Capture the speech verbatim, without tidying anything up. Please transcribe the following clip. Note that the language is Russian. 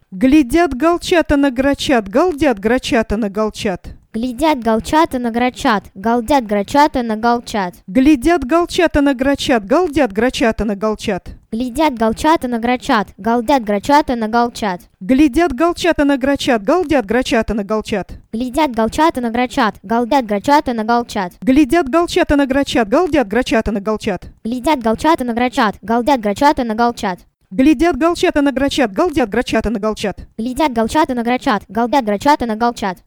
Глядят голчата на грачат, галдят грачата на голчат. Глядят голчата на грачат, галдят грачата на голчат. Глядят голчата на грачат, галдят грачата на голчат. Глядят голчата на грачат, галдят грачата на голчат. Глядят голчата на грачат, галдят грачата на голчат. Глядят голчата на грачат, галдят грачата на голчат. Глядят голчата на грачат, галдят грачата на голчат. Глядят голчата на грачат, галдят грачата на голчат. Глядят голчата на грачат, галдят грачата на голчат. Глядят голчата на грачат, галдят грачата на голчат.